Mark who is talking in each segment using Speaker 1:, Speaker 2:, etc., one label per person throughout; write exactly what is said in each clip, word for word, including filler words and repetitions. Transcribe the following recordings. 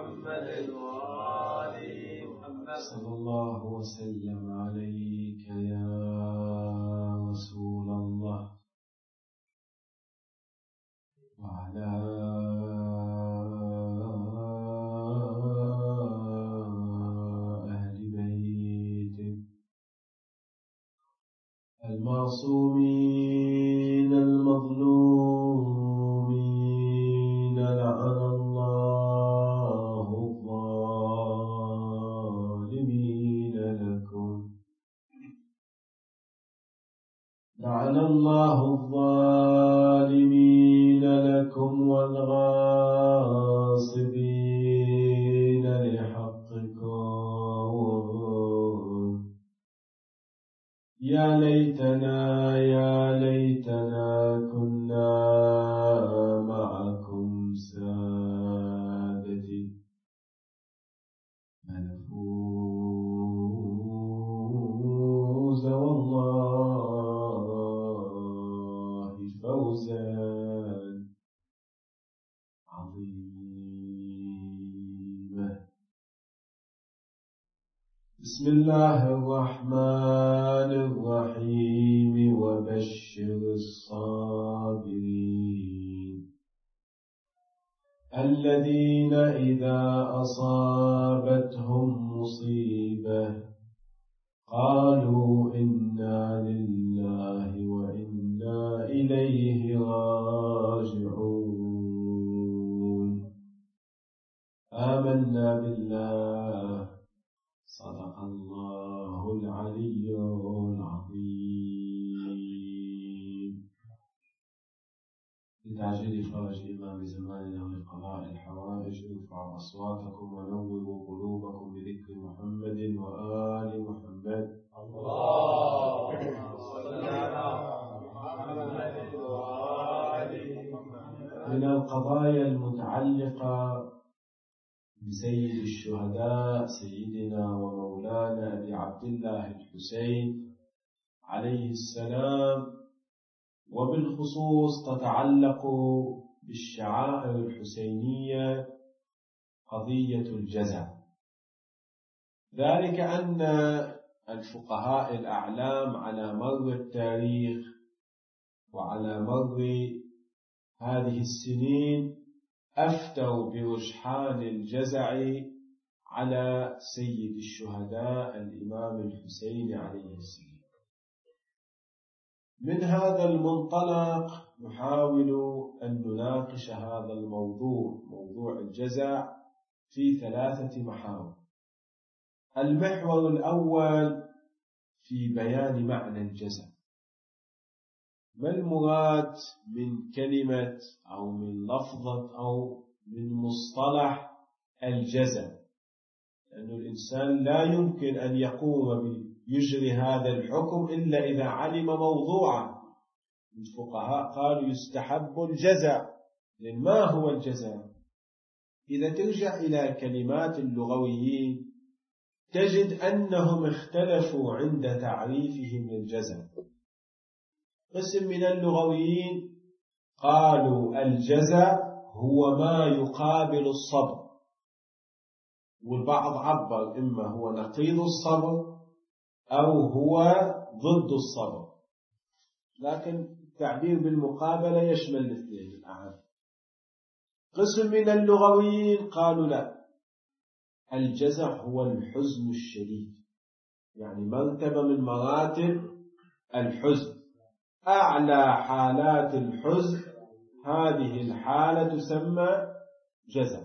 Speaker 1: محمد وآل محمد.
Speaker 2: صلى الله وسلم عليك يا رسول الله وعلى أهل بيتك المعصومين المظلومين. لعن الله الظالمين لكم لعن الله الظالمين لكم والغاصبين لحقكم. يا ليتنا يا ليتنا كنا معكم سادتي فنفوز والله فوزا عظيما. بسم الله الرحمن الرحيم. وبشر الصابرين الذين إذا أصابتهم مصيبة قالوا إنا لله وإنا إليه راجعون. آمنا بالله صدق الله العلي العظيم. لتعجيل فرج إمام زماننا ولقضاء الحوائج ارفعوا أصواتكم ونوروا قلوبكم بذكر محمد وآل محمد.
Speaker 1: اللهم صل على محمد وآل محمد.
Speaker 2: من القضايا المتعلقة بسيد الشهداء سيدنا ومولانا أبي عبد الله الحسين عليه السلام، وبالخصوص تتعلق بالشعائر الحسينية قضية الجزع. ذلك أن الفقهاء الأعلام على مر التاريخ وعلى مر هذه السنين أفتوا برجحان الجزع على سيد الشهداء الإمام الحسين عليه السلام. من هذا المنطلق نحاول أن نناقش هذا الموضوع، موضوع الجزع، في ثلاثة محاور. المحور الأول في بيان معنى الجزع. ما المراد من كلمة أو من لفظة أو من مصطلح الجزع؟ لأن الإنسان لا يمكن أن يقوم بيجري هذا الحكم إلا إذا علم موضوعا. الفقهاء قالوا يستحب الجزع. لأن ما هو الجزع؟ إذا ترجع إلى كلمات اللغويين تجد أنهم اختلفوا عند تعريفهم للجزع. قسم من اللغويين قالوا الجزع هو ما يقابل الصبر، والبعض عبر إما هو نقيض الصبر أو هو ضد الصبر، لكن التعبير بالمقابلة يشمل الاثنين الأعم. قسم من اللغويين قالوا لا، الجزع هو الحزن الشديد، يعني مرتبة من مراتب الحزن، أعلى حالات الحزن، هذه الحالة تسمى جزع.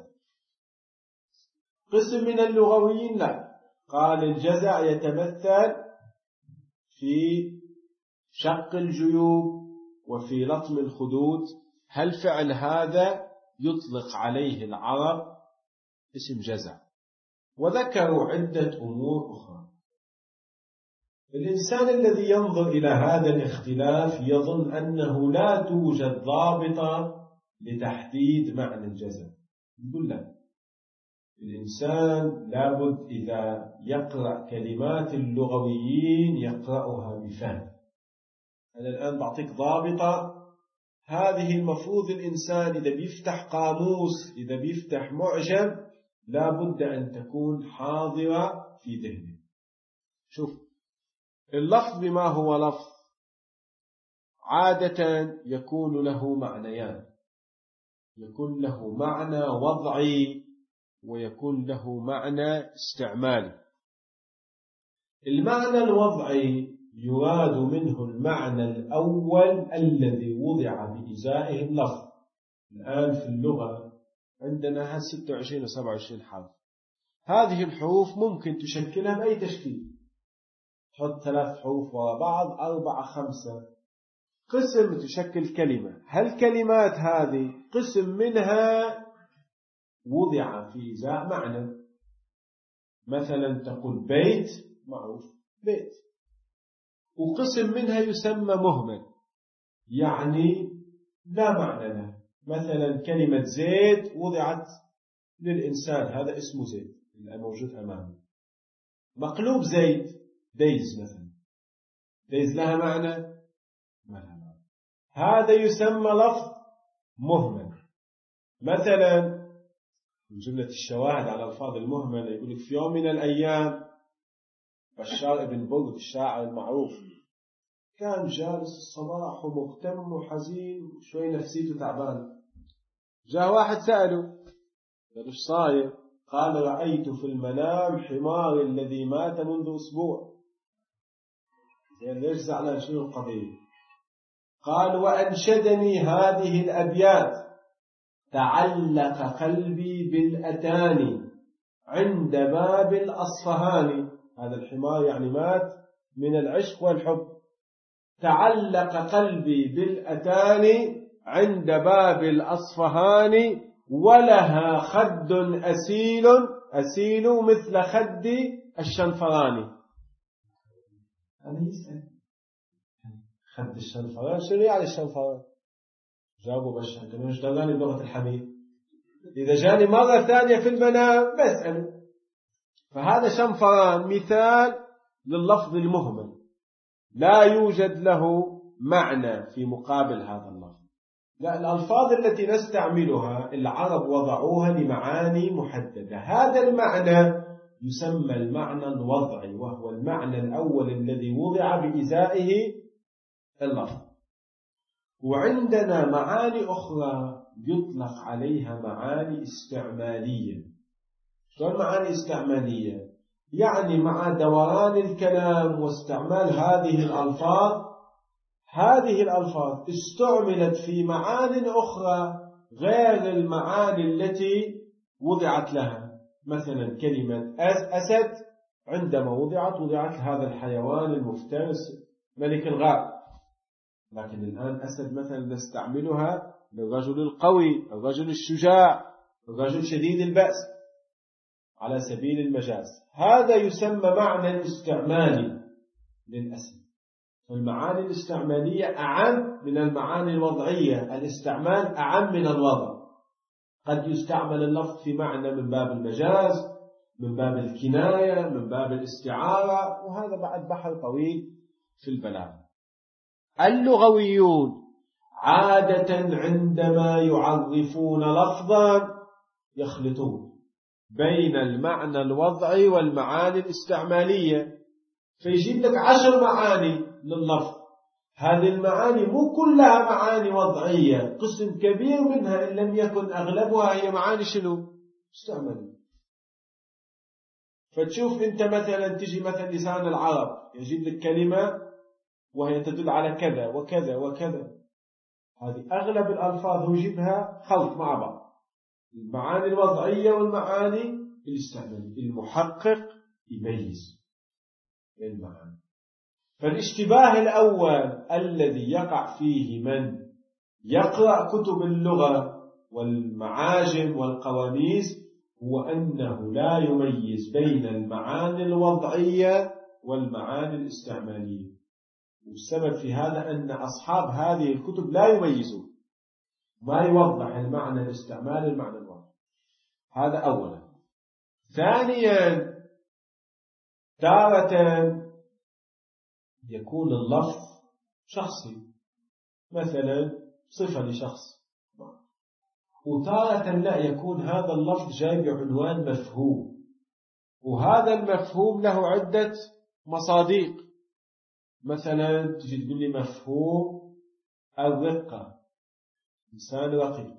Speaker 2: قسم من اللغويين لا، قال الجزع يتمثل في شق الجيوب وفي لطم الخدود. هل فعل هذا يطلق عليه العرب اسم جزع؟ وذكروا عدة أمور أخرى. الإنسان الذي ينظر إلى هذا الاختلاف يظن أنه لا توجد ضابطة لتحديد معنى الجزع. يقول لا، الإنسان لابد إذا يقرأ كلمات اللغويين يقرأها بفهم. أنا الآن بعطيك ضابطة، هذه المفروض الإنسان إذا بيفتح قاموس، إذا بيفتح معجم، لا بد أن تكون حاضرة في ذهنك. شوف، اللفظ بما هو لفظ عادة يكون له معنيان، يكون له معنى وضعي ويكون له معنى استعمالي. المعنى الوضعي يراد منه المعنى الأول الذي وضع بإزائه اللفظ. الآن في اللغة عندنا ستة وعشرين و سبعة وعشرين حرف، هذه الحروف ممكن تشكلها بأي تشكيل، تحط ثلاث حروف وراء بعض، أربعة، خمسة، قسم تشكل كلمة. هالكلمات هذه قسم منها وضع في إزاء معنى، مثلا تقول بيت، معروف بيت، وقسم منها يسمى مهمل، يعني لا معنى له. مثلا كلمة زيت وضعت للإنسان، هذا اسمه زيت الموجود أمامه. مقلوب زيت، ديز مثلا، ديز لها معنى؟ ما لها معنى. هذا يسمى لفظ مهمل. مثلا من جملة الشواهد على الفاظ المهمل يقول لك في يوم من الأيام بشار ابن برد الشاعر المعروف كان جالس الصباح ومغتم وحزين وشوي نفسيته تعبان. جاء واحد سأله، قال ايش صاير؟ قال رأيت في المنام حمار الذي مات منذ أسبوع. يعني ليش زعلان؟ شنو القضية؟ قال وأنشدني هذه الأبيات: تعلق قلبي بالأتاني عند باب الأصفهاني. هذا الحمار يعني مات من العشق والحب. تعلق قلبي بالأتاني عند باب الأصفهاني ولها خد أسيل أسيل مثل خد الشنفراني. هذا يسأل خد الشنفران شنو يعني الشنفران؟ جابوا بشر، قالوا مش دلاني بلغة الحبيب، إذا جاني مرة ثانية في المنام بسأله. فهذا شنفران مثال لللفظ المهمل، لا يوجد له معنى في مقابل هذا اللفظ. لا، الألفاظ التي نستعملها العرب وضعوها لمعاني محددة، هذا المعنى يسمى المعنى الوضعي، وهو المعنى الأول الذي وضع بإزائه اللفظ. وعندنا معاني أخرى يطلق عليها معاني استعمالية. شلون معاني استعمالية؟ يعني مع دوران الكلام واستعمال هذه الألفاظ، هذه الألفاظ استعملت في معان أخرى غير المعاني التي وضعت لها. مثلا كلمة أسد عندما وضعت وضعت هذا الحيوان المفترس ملك الغاب، لكن الآن أسد مثلا نستعملها للرجل القوي، الرجل الشجاع، الرجل شديد البأس على سبيل المجاز. هذا يسمى معنى استعمالي للأسد. المعاني الاستعمالية أعم من المعاني الوضعية، الاستعمال أعم من الوضع. قد يستعمل اللفظ في معنى من باب المجاز، من باب الكناية، من باب الاستعارة، وهذا بعد بحر طويل في البلاغة. اللغويون عادة عندما يعرفون لفظا يخلطون بين المعنى الوضعي والمعاني الاستعمالية، فيجيب لك عشر معاني لللفظ. هذه المعاني مو كلها معاني وضعية، قسم كبير منها إن لم يكن أغلبها هي معاني شنو؟ استعمالية. فتشوف أنت مثلا تجي مثلا لسان العرب يجيب لك كلمة وهي تدل على كذا وكذا وكذا، هذه أغلب الألفاظ هو يجيبها خلط مع بعض، المعاني الوضعية والمعاني الاستعمالية. المحقق يميز المعاني. فالاشتباه الأول الذي يقع فيه من يقرأ كتب اللغة والمعاجم والقواميس هو أنه لا يميز بين المعاني الوضعية والمعاني الاستعمالية. والسبب في هذا أن أصحاب هذه الكتب لا يميزون، ما يوضح المعنى الاستعمالي المعنى الوضعي. هذا أولا. ثانيا، تارة يكون اللفظ شخصي، مثلا صفة لشخص، وتارة لا يكون هذا اللفظ جاي بعنوان مفهوم، وهذا المفهوم له عدة مصادق. مثلا تجي تقول لي مفهوم الرقة، إنسان رقيق.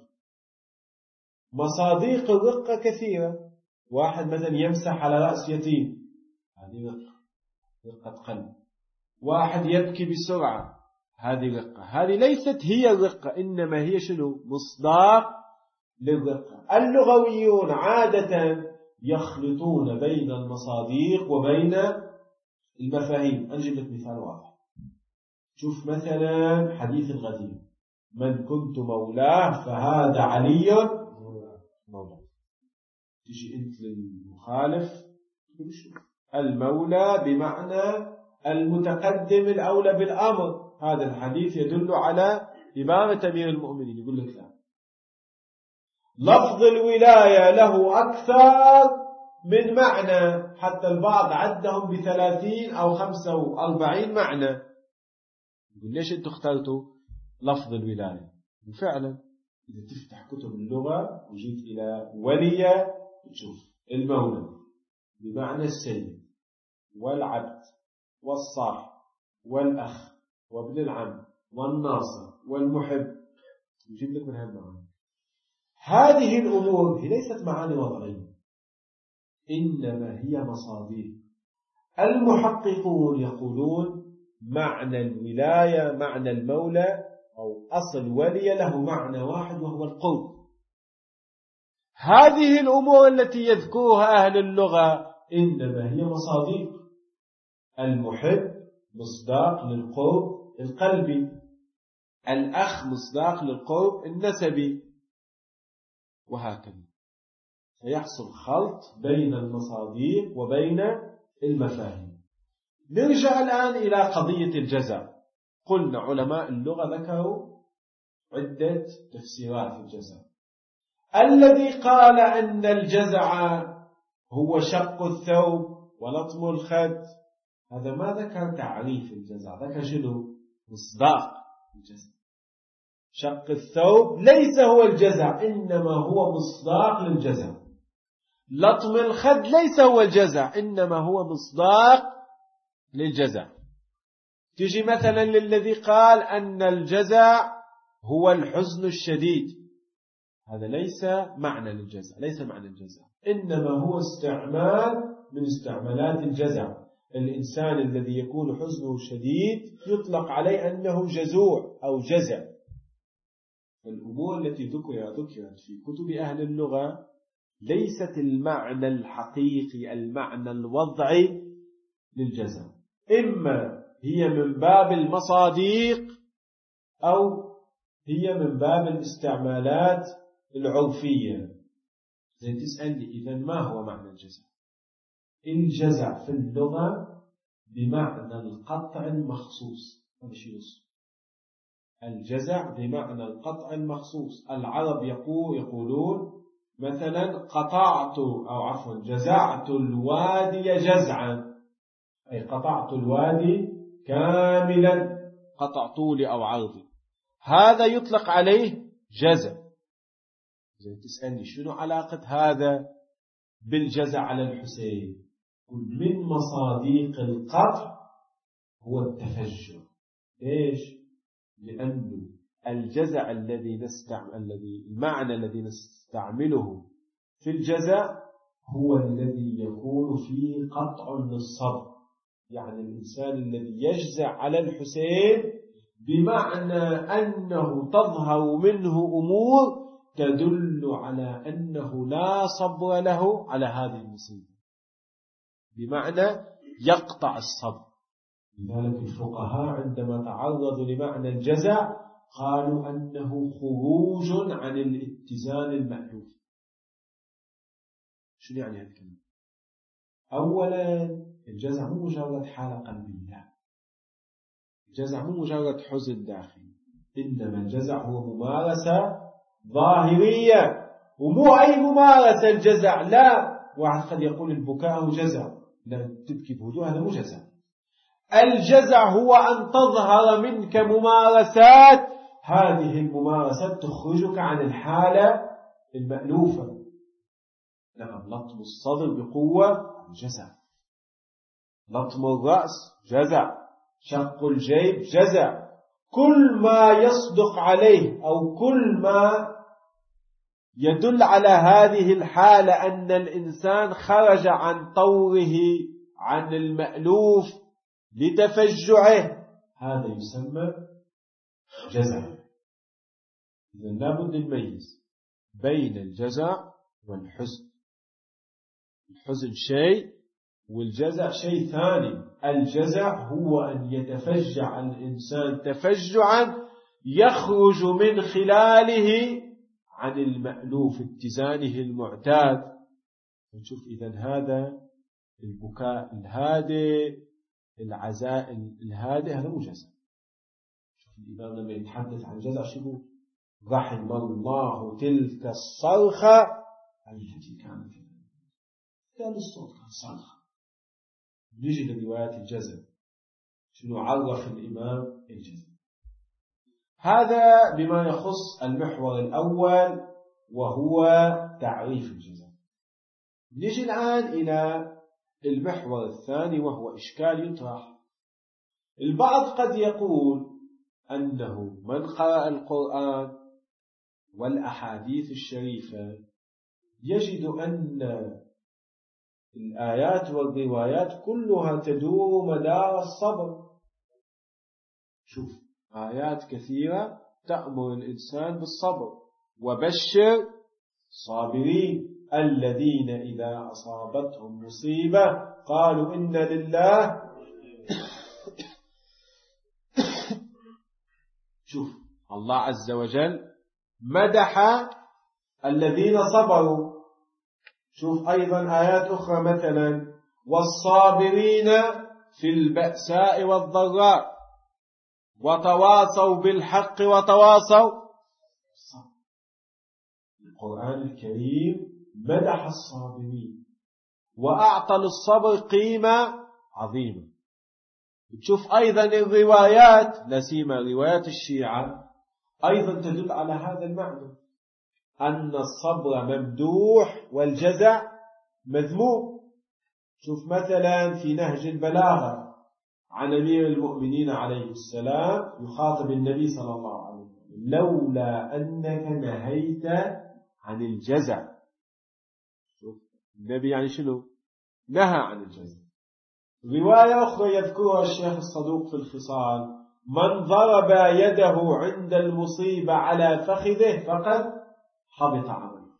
Speaker 2: مصادق الرقة كثيرة. واحد مثلا يمسح على رأس يتيم، هذه رقة، رقة قلب. واحد يبكي بسرعة، هذه رقة. هذه ليست هي الرقة، إنما هي شنو؟ مصداق للرقة. اللغويون عادة يخلطون بين المصادق وبين المفاهيم. أجيب لك مثال واضح. شوف مثلا حديث الغدير: من كنت مولاه فهذا علي مولاه. تجي أنت للمخالف تقول شو؟ المولى بمعنى المتقدم الأولى بالأمر. هذا الحديث يدل على إمامة أمير المؤمنين. يقول لك لا، لفظ الولاية له أكثر من معنى، حتى البعض عدهم بثلاثين أو خمسة وأربعين معنى. يقول ليش أنتوا اخترتوا لفظ الولاية؟ وفعلا إذا تفتح كتب اللغة وجيت إلى ولية تشوف المولى بمعنى السيد والعبد والصاحب والأخ وابن العم والناصر والمحب، يجيب لك من هالمعاني. هذه الأمور هي ليست معاني وضعية، إنما هي مصادر. المحققون يقولون معنى الولاية، معنى المولى أو أصل ولي له معنى واحد وهو القرب. هذه الأمور التي يذكرها أهل اللغة إنما هي مصادر. المحب مصداق للقرب القلبي، الأخ مصداق للقرب النسبي، وهكذا. فيحصل خلط بين المصادق وبين المفاهيم. نرجع الآن إلى قضية الجزع. قلنا علماء اللغة ذكروا عدة تفسيرات الجزع. الذي قال أن الجزع هو شق الثوب ولطم الخد، هذا ما ذكر تعريف الجزع، ذكر شنو؟ مصداق الجزع. شق الثوب ليس هو الجزع، إنما هو مصداق للجزع. لطم الخد ليس هو الجزع، إنما هو مصداق للجزع. تجي مثلا للذي قال أن الجزع هو الحزن الشديد، هذا ليس معنى للجزع، ليس معنى الجزع، إنما هو استعمال من استعمالات الجزع. الإنسان الذي يكون حزنه شديد يطلق عليه أنه جزوع أو جزع. الأمور التي ذكرت في كتب أهل اللغة ليست المعنى الحقيقي، المعنى الوضعي للجزع، إما هي من باب المصادق أو هي من باب الاستعمالات العرفية. زي تسألني إذا ما هو معنى الجزع؟ الجزع في اللغة بمعنى القطع المخصوص. هذا شيء نص. الجزع بمعنى القطع المخصوص. العرب يقول يقولون مثلا قطعت أو عفوا جزعت الوادي جزعا، أي قطعت الوادي كاملا، قطع طولي أو عرضي. هذا يطلق عليه جزع. زي تسألني شنو علاقة هذا بالجزع على الحسين؟ من مصادق القطع هو التفجر. ليش؟ لأنه الجزع الذي نستعمل الذي المعنى الذي نستعمله في الجزع هو الذي يكون فيه قطع للصبر. يعني الإنسان الذي يجزع على الحسين بمعنى أنه تظهر منه أمور تدل على أنه لا صبر له على هذه المصيبة، بمعنى يقطع الصبر. لذلك الفقهاء عندما تعرضوا لمعنى الجزع قالوا أنه خروج عن الاتزان المألوف. شو يعني هذا الكلام؟ أولا الجزع مو مجرد حالة قلبية، الجزع مو مجرد حزن داخلي، إنما الجزع هو ممارسة ظاهرية، ومو أي ممارسة الجزع. لا، واحد قد يقول البكاء هو جزع، لا تبكي بهدوء، هذا مو جزع. الجزع هو أن تظهر منك ممارسات، هذه الممارسات تخرجك عن الحالة المألوفة. نعم، لطم الصدر بقوة جزع، لطم الرأس جزع، شق الجيب جزع. كل ما يصدق عليه أو كل ما يدل على هذه الحالة أن الإنسان خرج عن طوره عن المألوف لتفجعه، هذا يسمى جزع. إذن لابد نميز بين الجزع والحزن. الحزن شيء والجزع شيء ثاني. الجزع هو أن يتفجع الإنسان تفجعا يخرج من خلاله عن المألوف اتزانه المعتاد. نشوف إذن هذا البكاء الهادئ، العزاء الهادئ، هذا مو جزع. شوف الإمام لما يتحدث عن جزع شو رحم الله تلك الصرخة التي كانت، كان الصوت كان صرخة. نجي لروايات الجزع شنو عرف الإمام الجزع. هذا بما يخص المحور الأول وهو تعريف الجزع. نجي الآن إلى المحور الثاني وهو إشكال يطرح. البعض قد يقول أنه من قرأ القرآن والأحاديث الشريفة يجد أن الآيات والروايات كلها تدور مدار الصبر. شوف آيات كثيرة تأمر الإنسان بالصبر. وبشر صابرين الذين إذا أصابتهم مصيبة قالوا إنا لله. شوف الله عز وجل مدح الذين صبروا. شوف أيضا آيات أخرى مثلا والصابرين في البأساء والضراء وتواصوا بالحق وتواصوا بالصبر. القرآن الكريم مدح الصابرين وأعطى للصبر قيمة عظيمة. تشوف أيضا الروايات لا سيما روايات الشيعة أيضا تدل على هذا المعنى، أن الصبر ممدوح والجزع مذموم. شوف مثلا في نهج البلاغة عن أمير المؤمنين عليه السلام يخاطب النبي صلى الله عليه وسلم لولا أنك نهيت عن الجزع. شوف النبي يعني شنو نهى عن الجزع. رواية أخرى يذكرها الشيخ الصدوق في الخصال من ضرب يده عند المصيبة على فخذه فقد حبط عمله.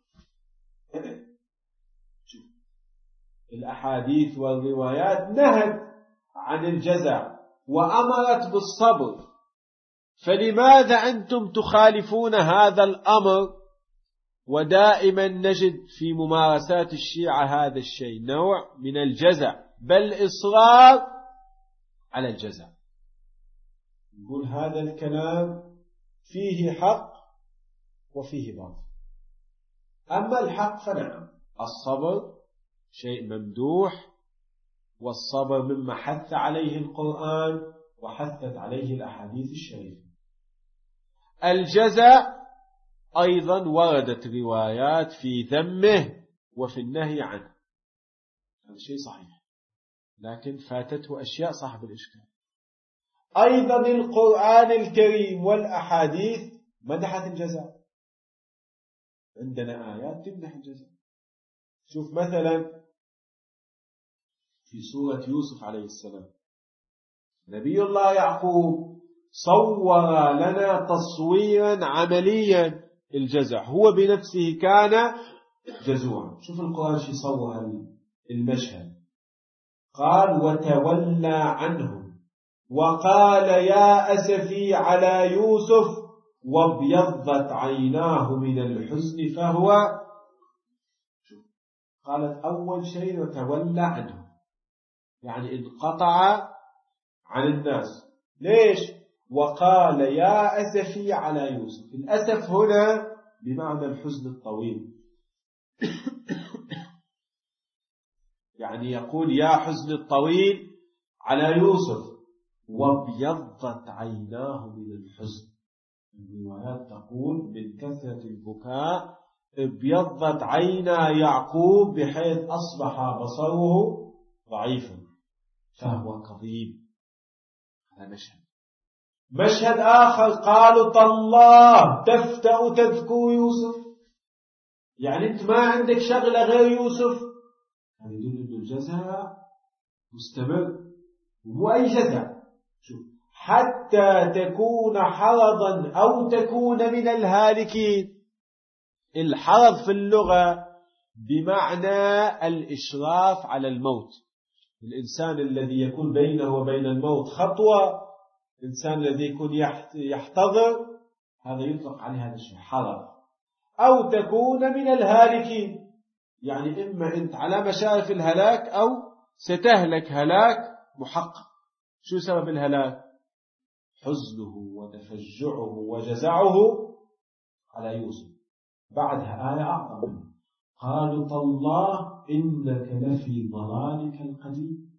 Speaker 2: شوف الأحاديث والروايات نهت عن الجزع وأمرت بالصبر، فلماذا أنتم تخالفون هذا الأمر؟ ودائما نجد في ممارسات الشيعة هذا الشيء، نوع من الجزع بل إصرار على الجزع. نقول هذا الكلام فيه حق وفيه باطل. أما الحق فنعم الصبر شيء ممدوح، والصبر مما حث عليه القرآن وحثت عليه الأحاديث الشريفة. الجزع أيضا وردت روايات في ذمه وفي النهي عنه، هذا شيء صحيح، لكن فاتته أشياء صاحب الإشكال. أيضا القرآن الكريم والأحاديث مدحت الجزع، عندنا آيات تمدح الجزع. شوف مثلا في سورة يوسف عليه السلام نبي الله يعقوب صور لنا تصويرا عمليا الجزع، هو بنفسه كان جزوعا. شوف القرآن شي صور المشهد، قال وتولى عنهم وقال يا أسفي على يوسف وابيضت عيناه من الحزن فهو. قالت أول شيء وتولى عنهم، يعني انقطع عن الناس. ليش؟ وقال يا أسفي على يوسف. الأسف هنا بمعنى الحزن الطويل، يعني يقول يا حزن الطويل على يوسف. وابيضت عيناه من الحزن، الروايات تقول من كثرة البكاء ابيضت عينا يعقوب بحيث أصبح بصره ضعيفا فهو كظيم. هذا مشهد. مشهد آخر قالوا تالله تفتأ تذكو يوسف، يعني أنت ما عندك شغلة غير يوسف. هذا يدل أن الجزع مستمر، مو أي جزع، شوف، حتى تكون حرضا أو تكون من الهالكين. الحرض في اللغة بمعنى الإشراف على الموت، الإنسان الذي يكون بينه وبين الموت خطوة، الإنسان الذي يكون يحتضر، هذا يطلق عليه هذا الشيء حرض. أو تكون من الهالكين، يعني إما أنت على مشارف الهلاك أو ستهلك هلاك محقق. شو سبب الهلاك؟ حزنه وتفجعه وجزعه على يوسف. بعدها آية أعظم منه، قالوا تالله إنك لفي ضلالك القديم.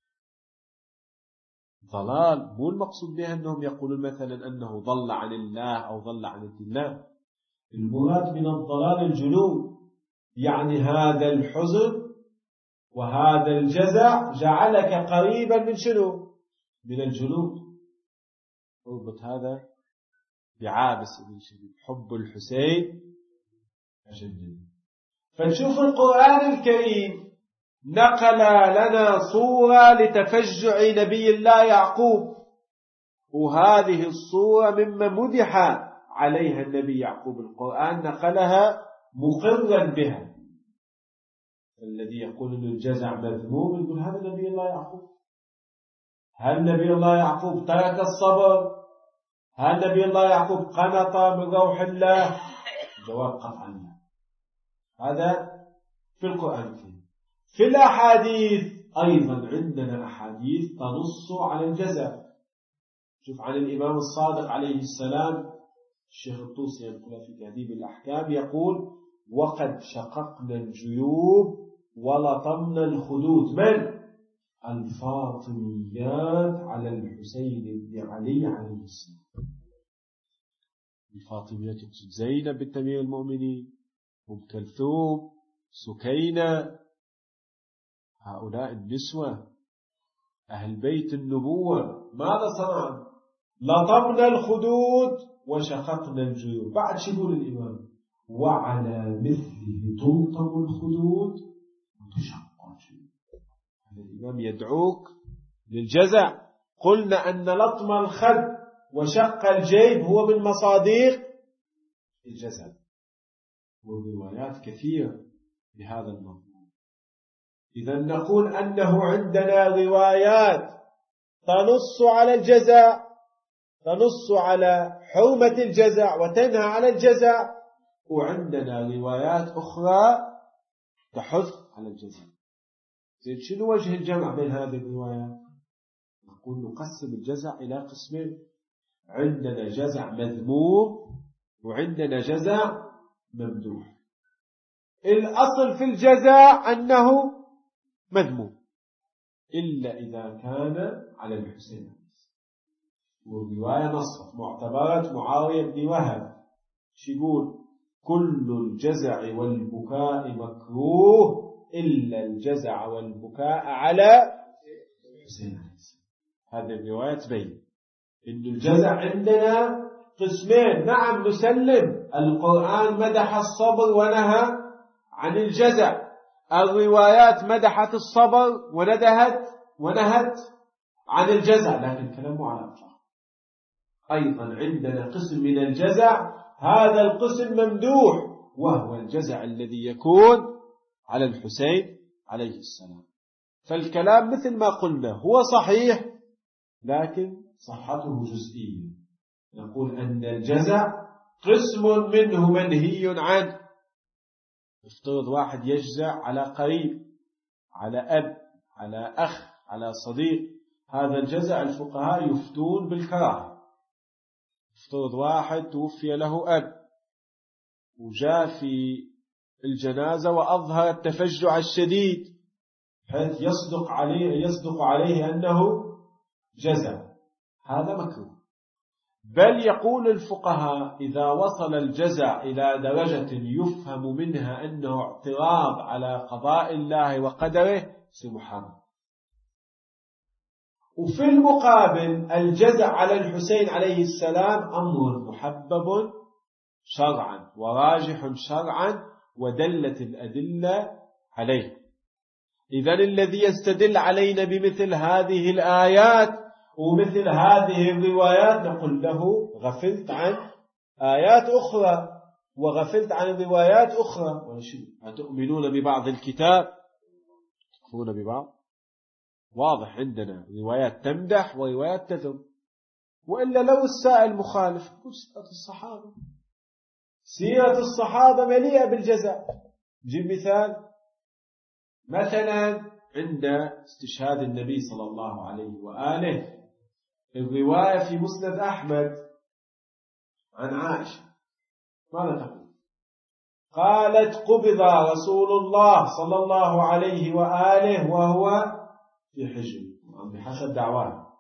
Speaker 2: ضلال مو المقصود بها أنهم يقولون مثلا أنه ضل عن الله أو ضل عن الله، المراد من الضلال الجنون، يعني هذا الحزن وهذا الجزع جعلك قريبا من شنو؟ من الجنون. ربط هذا بعابس بن شديد، حب الحسين أجل. فنشوف القرآن الكريم نقل لنا صورة لتفجع نبي الله يعقوب، وهذه الصورة مما مدح عليها النبي يعقوب، القرآن نقلها مقرا بها. الذي يقول أن الجزع مذموم يقول هذا نبي الله يعقوب. هل نبي الله يعقوب ترك الصبر؟ هل نبي الله يعقوب قنط من روح الله؟ جواب قطعا لا. هذا في القرآن الكريم. في الأحاديث أيضا عندنا أحاديث تنص على الجزع. شوف عن الإمام الصادق عليه السلام، الشيخ الطوسي يقول في تهذيب الأحكام يقول وقد شققنا الجيوب ولطمنا الخدود. من؟ الفاطميات على الحسين بن علي عليه السلام. الفاطميات يقصد زينب بنت أمير المؤمنين، أم كلثوم، سكينة، هؤلاء النسوة أهل بيت النبوة. ماذا صنعنا؟ لطمنا الخدود وشققنا الجيوب. بعد شو يقول الإمام؟ وعلى مثله تلطم الخدود وتشق الجيوب. الإمام يدعوك للجزع. قلنا أن لطم الخد وشق الجيب هو من مصادر الجزع، والروايات كثيرة بهذا الموضوع. إذا نقول أنه عندنا روايات تنص على الجزع، تنص على حرمة الجزع وتنهى على الجزع، وعندنا روايات أخرى تحث على الجزع. زين، شنو وجه الجمع بين هذه الروايات؟ نقول نقسم الجزع إلى قسمين، عندنا جزع مذموم وعندنا جزع ممدوح. الأصل في الجزع أنه مذموم إلا إذا كان على الحسين. والرواية نصت معتبرة معاوية بن وهب، يقول كل الجزع والبكاء مكروه إلا الجزع والبكاء على الحسين. هذه الرواية تبين إن الجزع عندنا قسمين. نعم نسلم، القرآن مدح الصبر ونهى عن الجزع، الروايات مدحت الصبر وندهت ونهت عن الجزع، لكن كلامه على أطلاق. أيضا عندنا قسم من الجزع، هذا القسم ممدوح، وهو الجزع الذي يكون على الحسين عليه السلام. فالكلام مثل ما قلنا هو صحيح، لكن صحته جزئية. نقول أن الجزع قسم منه منهي عنه. افترض واحد يجزع على قريب، على أب، على أخ، على صديق، هذا الجزع الفقهاء يفتون بالكراهة. افترض واحد توفي له أب وجاء في الجنازة وأظهر التفجع الشديد حيث يصدق عليه يصدق عليه أنه جزع، هذا مكروه. بل يقول الفقهاء إذا وصل الجزع إلى درجة يفهم منها أنه اعتراض على قضاء الله وقدره سمحان. وفي المقابل الجزع على الحسين عليه السلام أمر محبب شرعا وراجح شرعا ودلت الأدلة عليه. إذن الذي يستدل علينا بمثل هذه الآيات ومثل هذه الروايات نقول له غفلت عن آيات أخرى وغفلت عن روايات أخرى. أتؤمنون ببعض الكتاب تكفرون ببعض؟ واضح عندنا روايات تمدح وروايات تذم. وإلا لو السائل مخالف سيرة الصحابة سيرة الصحابة مليئة بالجزاء. جيب مثال مثلا عند استشهاد النبي صلى الله عليه وآله الرواية في مسند أحمد عن عائشة ماذا تقول؟ قالت قبض رسول الله صلى الله عليه وآله وهو في حجر بحسب دعواه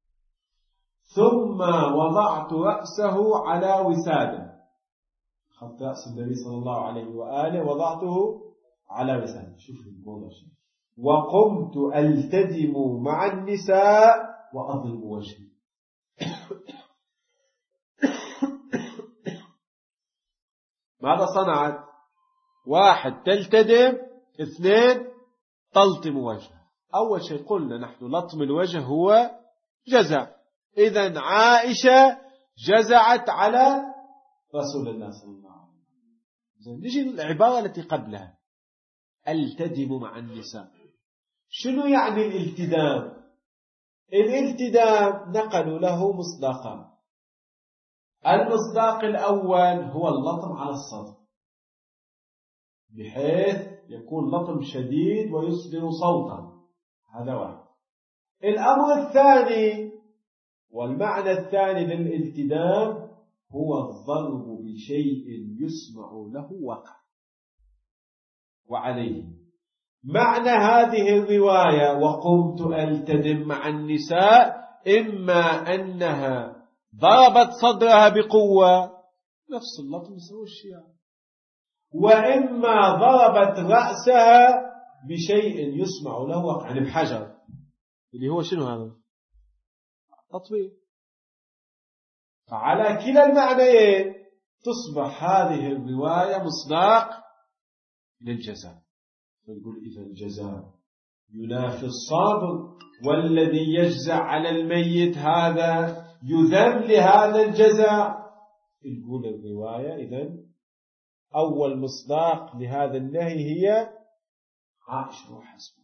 Speaker 2: ثم وضعت رأسه على وسادة. أخذت رأس النبي صلى الله عليه وآله وضعته على وسادة. شوف الموضوع شيء. وقمت ألتدم مع النساء وأضرب وجهي. ماذا صنعت؟ واحد تلتدم، اثنين تلطم وجهه. أول شيء قلنا نحن لطم الوجه هو جزع. إذن عائشة جزعت على رسول الله صلى الله عليه وسلم. نجي العبارة التي قبلها ألتدم مع النساء. شنو يعني الالتدام؟ الالتدام نقلوا له مصداقان. المصداق الأول هو اللطم على الصدر بحيث يكون لطم شديد ويصدر صوتا. هذا واحد. الأمر الثاني والمعنى الثاني للالتدام هو الضرب بشيء يسمع له وقع وعليه. معنى هذه الرواية وقمت ألتدم مع النساء إما أنها ضربت صدرها بقوة نفس اللطم يسوي الشيعة، وإما ضربت رأسها بشيء يسمع له وقع يعني بحجر اللي هو شنو هذا؟ تطويل. فعلى كلا المعنيين تصبح هذه الرواية مصداق للجزاء. فنقول إذا الجزاء ينافي الصابر والذي يجزع على الميت هذا يذم لهذا الجزاء. نقول الرواية إذن أول مصداق لهذا النهي هي عائشة وحسبه.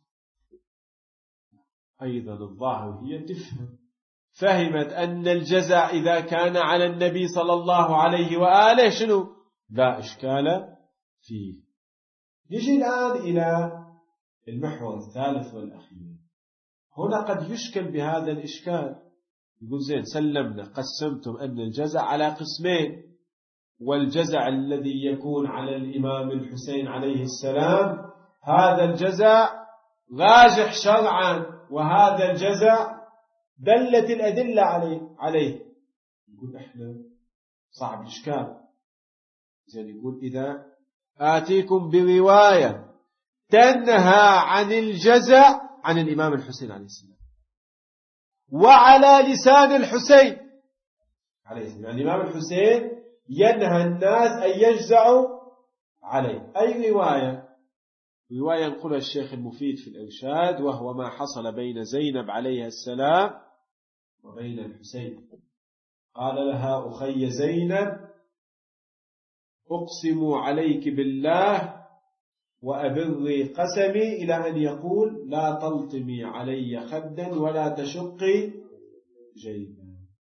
Speaker 2: أيضا الظاهر هي تفهم فهمت أن الجزاء إذا كان على النبي صلى الله عليه وآله شنو لا إشكال فيه. نجي الآن إلى المحور الثالث والأخير. هنا قد يشكل بهذا الإشكال. يقول زين سلمنا قسمتم أن الجزع على قسمين، والجزع الذي يكون على الإمام الحسين عليه السلام هذا الجزع راجح شرعا وهذا الجزع دلت الأدلة عليه عليه. يقول إحنا صعب الإشكال. زين يقول إذا آتيكم برواية تنهى عن الجزع عن الإمام الحسين عليه السلام وعلى لسان الحسين عليه السلام، يعني الإمام الحسين ينهى الناس أن يجزعوا عليه. أي رواية؟ رواية ينقلها الشيخ المفيد في الإرشاد وهو ما حصل بين زينب عليها السلام وبين الحسين. قال لها أخي زينب أقسم عليك بالله وأبري قسمي إلى أن يقول لا تلطمي علي خدا ولا تشقي جيبا.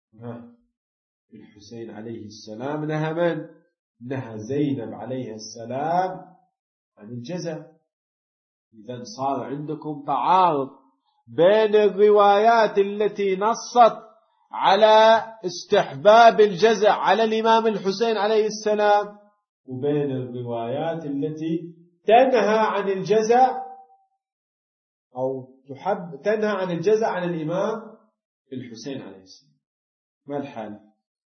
Speaker 2: الحسين عليه السلام نهى من؟ نهى زينب عليه السلام عن الجزع. إذن صار عندكم تعارض بين الروايات التي نصت على استحباب الجزع على الإمام الحسين عليه السلام وبين الروايات التي تنهى عن الجزع أو تحب تنهى عن الجزع عن الإمام الحسين عليه السلام. ما الحال؟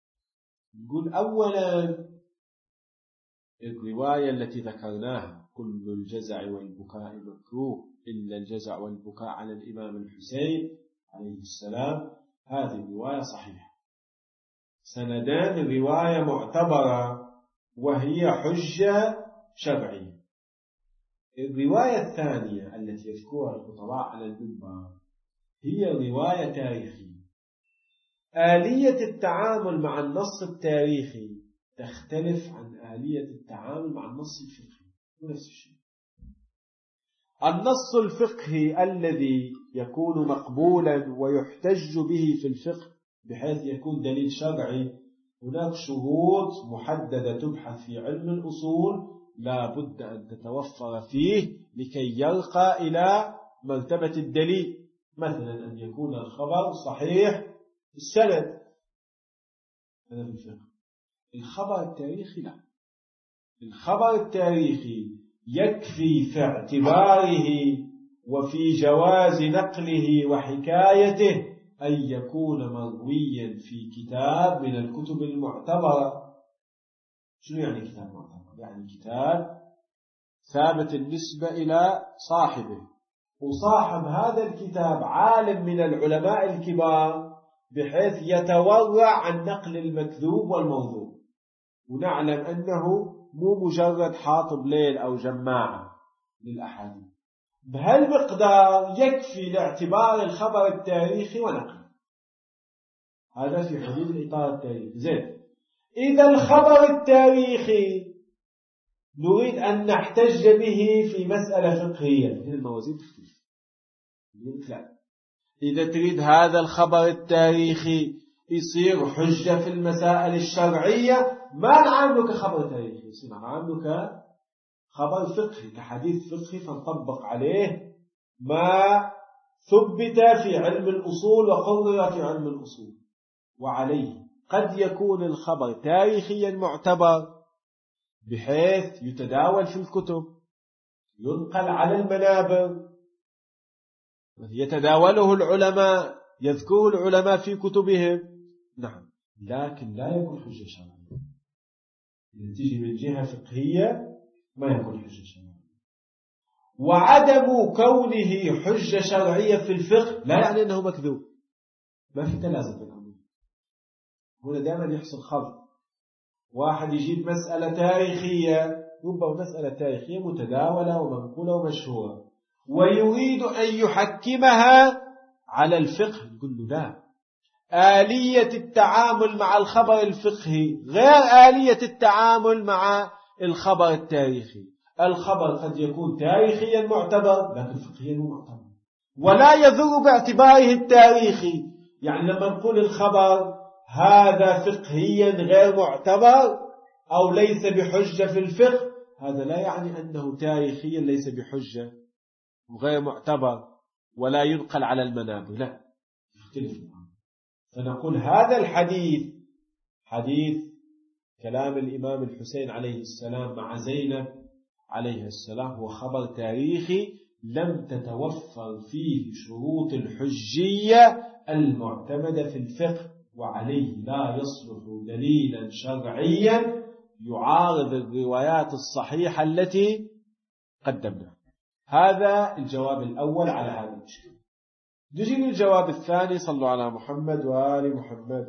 Speaker 2: نقول أولا الرواية التي ذكرناها كل الجزع والبكاء مكروه إلا الجزع والبكاء على الإمام الحسين عليه السلام، هذه الرواية صحيحة سندان، الرواية معتبرة وهي حجة شرعية. الرواية الثانية التي يذكرها الخطباء على المنبر هي رواية تاريخية. آلية التعامل مع النص التاريخي تختلف عن آلية التعامل مع النص الفقهي، ونفس الشيء. النص الفقهي الذي يكون مقبولا ويحتج به في الفقه بحيث يكون دليل شرعي، هناك شروط محددة تبحث في علم الأصول لا بد أن تتوفر فيه لكي يرقى إلى مرتبة الدليل. مثلا أن يكون الخبر صحيح السند، هذا في الفقه. الخبر التاريخي لا، الخبر التاريخي يكفي في اعتباره وفي جواز نقله وحكايته أن يكون مرويا في كتاب من الكتب المعتبرة. شنو يعني كتاب معتبر؟ يعني كتاب ثابت النسبة إلى صاحبه، وصاحب هذا الكتاب عالم من العلماء الكبار بحيث يتورع عن نقل المكذوب والموضوع، ونعلم أنه مو مجرد حاطب ليل أو جماعة للأحاديث. بهالمقدار يكفي لاعتبار الخبر التاريخي ونقله. هذا في حدود الإطار التاريخي. زين، إذا الخبر التاريخي نريد أن نحتج به في مسألة فقهية، هنا الموازين تختلف. إذا تريد هذا الخبر التاريخي يصير حجة في المسائل الشرعية، ما نعامله كخبر تاريخي، يصير نعامله كخبر فقهي، كحديث فقهي، فنطبق عليه ما ثبت في علم الأصول وقرر في علم الأصول. وعليه قد يكون الخبر تاريخيا معتبر بحيث يتداول في الكتب، ينقل على المنابر، يتداوله العلماء، يذكره العلماء في كتبهم، نعم، لكن لا يكون حجة شرعية. إذا تجي من جهة فقهية ما يكون حجة شرعية. وعدم كونه حجة شرعية في الفقه لا يعني أنه مكذوب، ما في تلازم بين الأمور. هنا دائما يحصل خلط، واحد يجيب مسألة تاريخية، ربما مسألة تاريخية متداولة ومنقولة ومشهورة، ويريد أن يحكمها على الفقه، نقول له لا، آلية التعامل مع الخبر الفقهي غير آلية التعامل مع الخبر التاريخي. الخبر قد يكون تاريخيا معتبر لكن فقهيا مو معتبر، ولا يضر باعتباره التاريخي. يعني لما نقول الخبر هذا فقهيا غير معتبر أو ليس بحجة في الفقه، هذا لا يعني أنه تاريخيا ليس بحجة وغير معتبر ولا ينقل على المنابر، لا، يختلف. فنقول هذا الحديث حديث كلام الإمام الحسين عليه السلام مع زينب عليه السلام هو خبر تاريخي لم تتوفر فيه شروط الحجية المعتمدة في الفقه، وعليه لا يصلح دليلا شرعيا يعارض الروايات الصحيحة التي قدمناها. هذا الجواب الأول على هذا المشكلة. نجي للجواب الثاني. صلوا على محمد وآل محمد.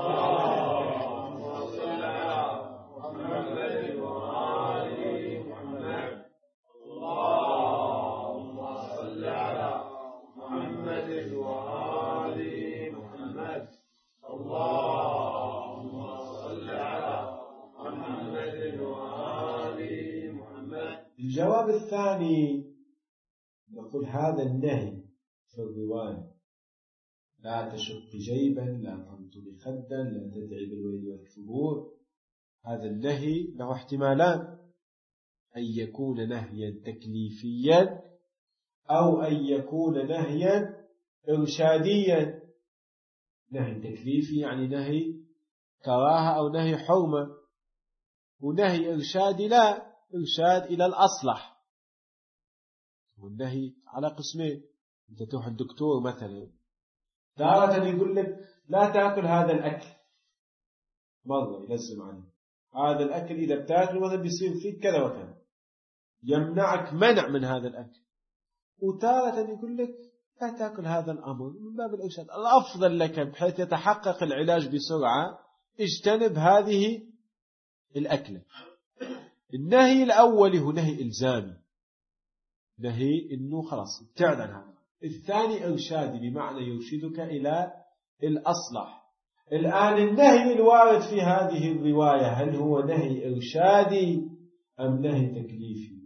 Speaker 2: الجواب الثاني يقول هذا النهي في الرواية لا تشق جيبا، لا تنطل خدا، لا تدعي بالويل والثبور، هذا النهي له احتمالان: أن يكون نهيا تكليفيا أو أن يكون نهيا إرشاديا. نهي تكليفي يعني نهي كراهة أو نهي حرمة، ونهي إرشادي لا، إرشاد إلى الأصلح. والنهي على قسمين. أنت تروح الدكتور مثلا تارة يقول لك لا تأكل هذا الأكل، مرة يلزم عليه هذا الأكل إذا بتاكله مثلا بيصير فيك كذا وكذا، يمنعك منع من هذا الأكل. وتارة يقول لك لا تأكل هذا الأمر من باب الإرشاد، الأفضل لك بحيث يتحقق العلاج بسرعة اجتنب هذه الأكلة. النهي الأول هو نهي إلزامي، نهي إنه خلاص ابتعد عن هذا. الثاني إرشادي بمعنى يرشدك إلى الأصلح. الآن النهي الوارد في هذه الرواية هل هو نهي إرشادي أم نهي تكليفي؟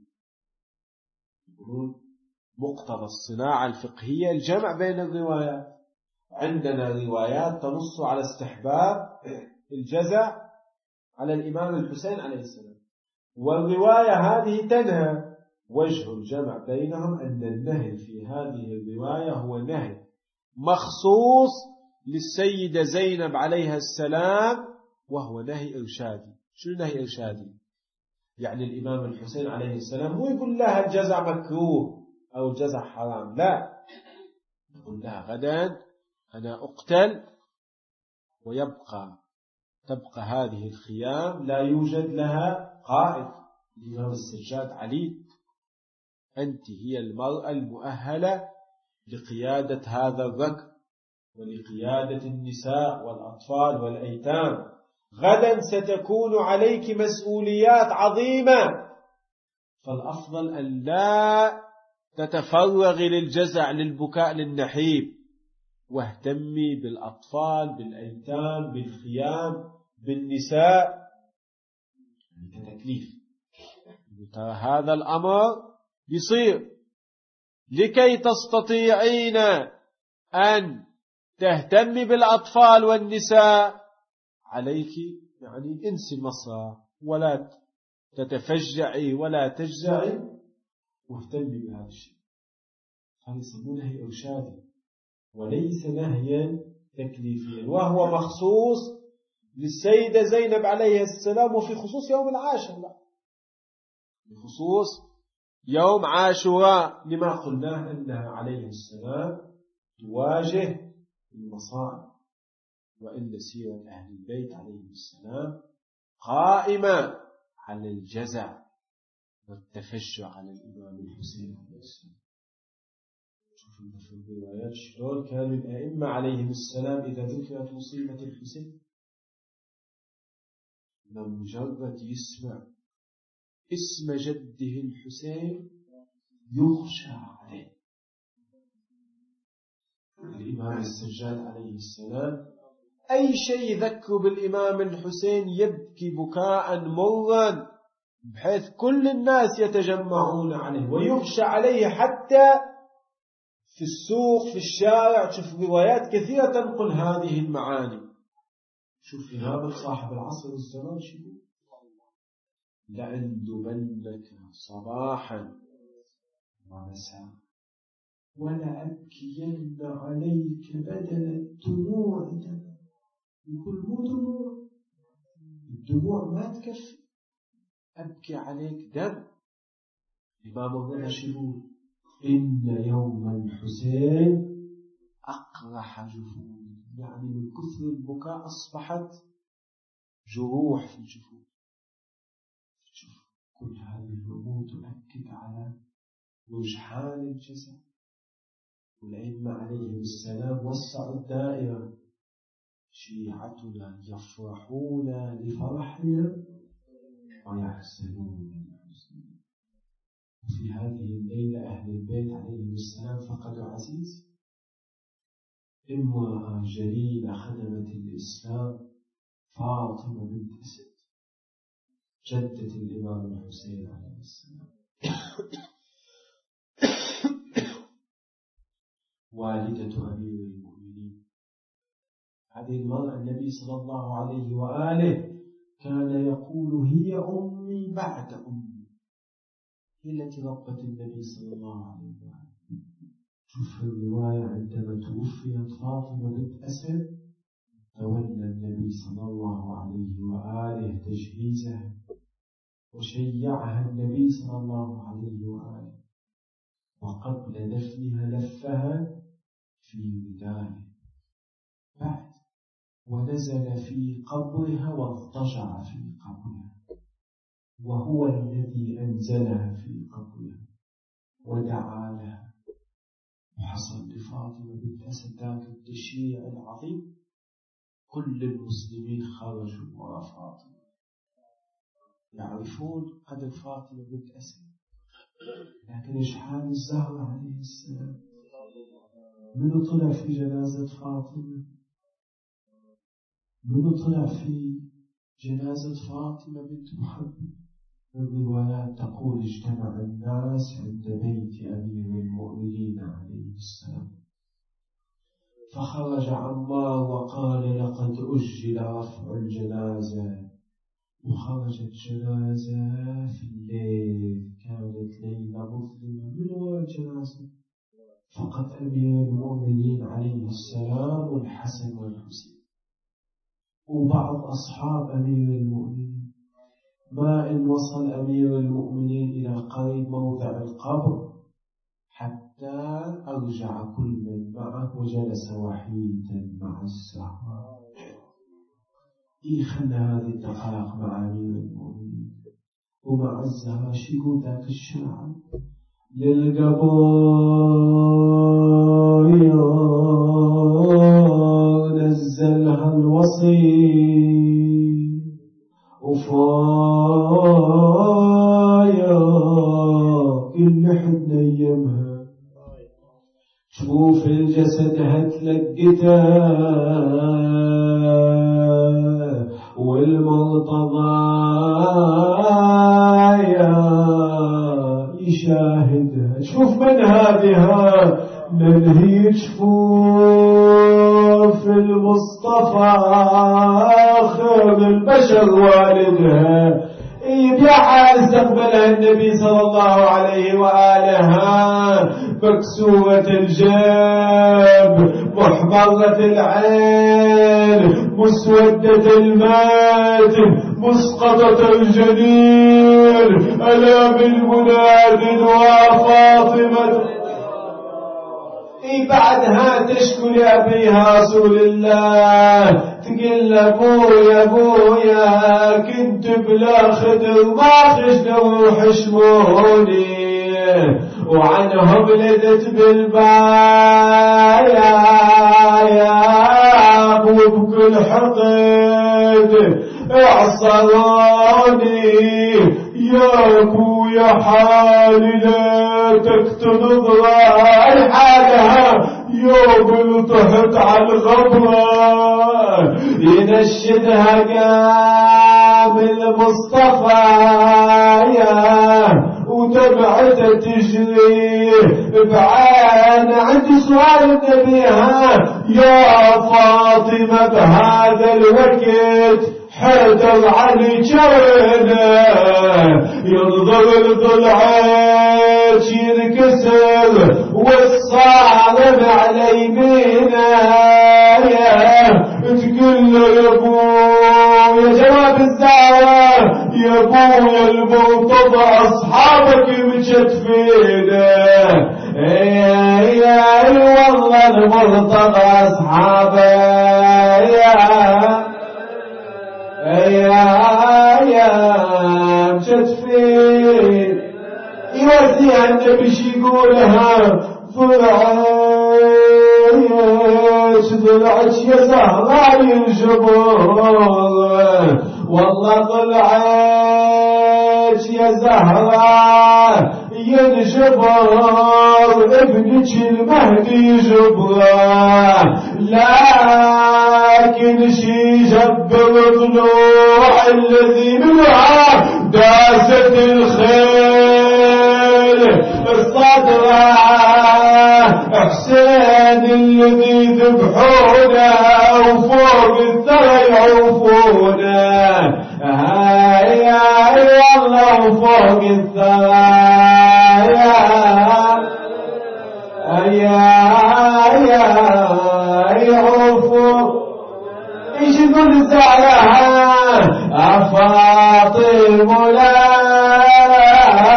Speaker 2: يقولون مقتضى الصناعة الفقهية الجمع بين الروايات. عندنا روايات تنص على استحباب الجزع على الإمام الحسين عليه السلام، والرواية هذه تنهى. وجه الجمع بينهم أن النهي في هذه الرواية هو نهي مخصوص للسيدة زينب عليها السلام، وهو نهي إرشادي. شو نهي إرشادي؟ يعني الإمام الحسين عليه السلام مو يقول لها الجزع مكروه أو الجزع حرام، لا، يقول لها غدا أنا أقتل ويبقى تبقى هذه الخيام لا يوجد لها قائد. الإمام السجاد علي أنت هي المرأة المؤهلة لقيادة هذا الركب ولقيادة النساء والأطفال والأيتام. غدا ستكون عليك مسؤوليات عظيمة، فالأفضل أن لا تتفرغي للجزع للبكاء للنحيب، واهتمي بالأطفال بالأيتام بالخيام بالنساء كتكليف. ترى هذا الأمر يصير لكي تستطيعين أن تهتمي بالأطفال والنساء عليك يعني انسي المصرع ولا تتفجعي ولا تجزعي واهتمي بهذا الشيء. هذا يسمونه نهي إرشادي وليس نهيا تكليفيا، وهو مخصوص للسيدة زينب عليه السلام، وفي خصوص يوم العاشر، لا بخصوص يوم عاشوراء لما قلناه أنها عليه السلام تواجه المصائب، وإن سيرة أهل البيت عليه السلام قائمة على الجزع والتفجع على الإمام الحسين عليه السلام. شوفوا في الروايات شلون كانوا الأئمة عليهم السلام إذا ذكرت مصيبة الحسين مجرد يسمع اسم جده الحسين يخشى عليه. الإمام السجاد عليه السلام أي شيء يذكر بالإمام الحسين يبكي بكاء مرا بحيث كل الناس يتجمعون عليه ويخشى عليه حتى في السوق في الشارع. شوف روايات كثيرة تنقل هذه المعاني. شوف إمام صاحب العصر الزمان شو لأندبنك صباحا ومساء ولأبكين عليك بدل الدموع دما. يقول مو دموع، الدموع ما تكفي، أبكي عليك دم. إمام الرضا شنو؟ إن يوم الحسين أقرح جفون، يعني من كثر البكاء أصبحت جروح في الجفون. شوف كل هذه الأمور تؤكد على رجحان الجزاء. والأئمة عليهم السلام وسعوا الدائرة، شيعتنا يفرحون لفرحنا ويحزنون لحزننا. في هذه الليلة أهل البيت عليهم السلام فقدوا عزيز، امرأة جليلة خدمة الإسلام فاطمة بنت أسد جدة الإمام الحسين عليه السلام والدة أمير المؤمنين. هذه المرأة النبي صلى الله عليه وآله كان يقول هي أمي بعد أمي، هي التي ربت النبي صلى الله عليه وآله. شوف الرواية عندما توفيت فاطمة بنت أسد تولى النبي صلى الله عليه وآله تجهيزها وشيعها النبي صلى الله عليه وآله، وقبل دفنها لفها في ودانه. بعد ونزل في قبرها واضطجع في قبرها، وهو الذي أنزلها في قبرها ودعا لها وحصل لفاطمة بنت أسد ذاك التشييع العظيم. كل المسلمين خرجوا وراء فاطمة، يعرفون قدر فاطمة بنت أسد، لكن إيش حال الزهرة عليه السلام؟ منو طلع في جنازة فاطمة؟ منو طلع في جنازة فاطمة بنت محمد؟ الروايات تقول اجتمع الناس عند بيت أمير المؤمنين عليه السلام، فخرج عمار وقال لقد أجل رفع الجنازة، وخرجت جنازة في الليل، كانت ليلة مظلمة. من وراء الجنازة فقط أمير المؤمنين عليه السلام والحسن والحسين وبعض أصحاب أمير المؤمنين. ما إن وصل أمير المؤمنين إلى قريب موضع القبر حتى أرجع كل من معه وجلس وحيدا مع الزهراء. إيه خلى هذه الدقائق مع أمير المؤمنين ومع الزهراء؟ شو يقول ذاك الشاعر؟ للقبايا نزلها الوصي وفايا كل حد نيمها، شوف الجسد هتلقتها والمرتضايا يشاهدها. شوف من هذه، من هي جفوف المصطفى خير البشر والدها، يبيعها استقبلها النبي صلى الله عليه وآله مكسورة الجنب محمرة العين مسودة المات مسقطة الجنين، ألا بالمناد وفاطمة. إي بعدها تشكو لأبيها رسول الله، تقول أبويا أبويا كنت بلا خدر ما خشنوا وحشموني، وعنهم لدت بالبايا يا أبو بكل حقد اعصروني يا أبويا حالي لا تكتب ضراي حالها يوم طحت على الغبرة ينشدها قام المصطفى ودمعته تجري بعين. عندي سؤال النبيها يا فاطمة بهذا الوقت حيدر علي جرنا ينظر لضلعك ينكسر والصارم على يمينه تقول له يا ابويا جواب الزهرة يا ابويا المرتضى اصحابك مجتفينه. اي اي والله المرتضى اصحابه يا يا يا مجتفين. يوزيها النبي شي يقولها ضلعك ضلعك يا زهراء ينجبر، والله ضلعك يا زهراء ينجبر ابنك المهدي يجبره، لكن شي جبر ضلوع الذي منها داست الخيل الصدرة حسين الذي ذبحونا وفوق الثرى يعوفونا. هاي هاي والله وفوق الثرى يا يا يا يعوفوا. ايش يقول الزهرة فاطم لا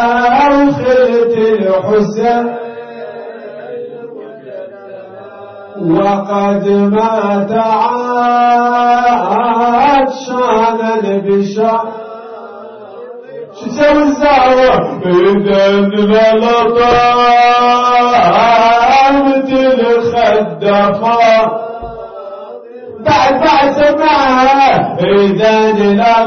Speaker 2: وخلت الحسين وقد مات عطشانا بشار شو تسوي الزعوة إذن للطامة الخدفة بعد بعد سمعها إذن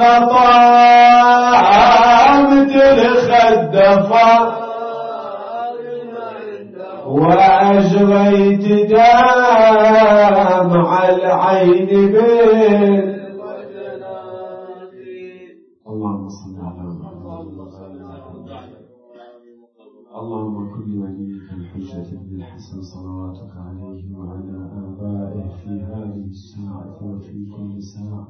Speaker 2: للطامة الخدفة وأجريت دمع العين بين اللهم صل على محمد اللهم كن وليك الحجة بن الحسن صلواتك عليه وعلى آبائه في هذه الساعة وفي كل ساعة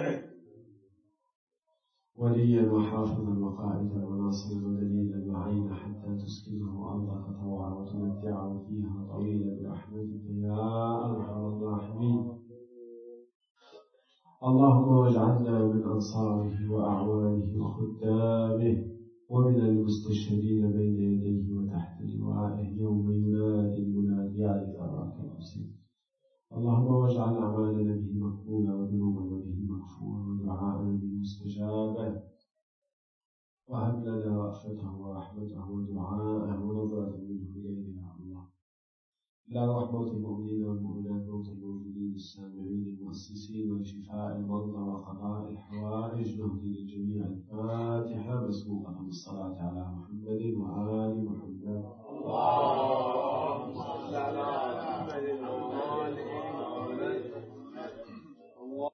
Speaker 2: وليا وحافظا وقائدا وناصرا ودليلا معينا حتى تسكنه أرضك طوعا وتمتعه فيها طويلا برحمتك يا أرحم الراحمين. اللهم واجعلنا من أنصاره وأعوانه وخدامه ومن المستشهدين بين يديه وتحت لوائه يوم ينادي المنادي يا لثراك المسلم. اللهم واجعل أعمالنا به مقبولة وذنوبنا به مغفورة ودعاءنا به مستجابة وهب لنا رأفته ورحمته ودعاءه ونظرة منه إلينا يا الله. لا رحمة المؤمنين والمؤمنات موت الموجودين السامعين المؤسسين وشفاء المرضى وقضاء الحوائج نهدي للجميع. الفاتحة مسبوقة بالصلاة على محمد وآله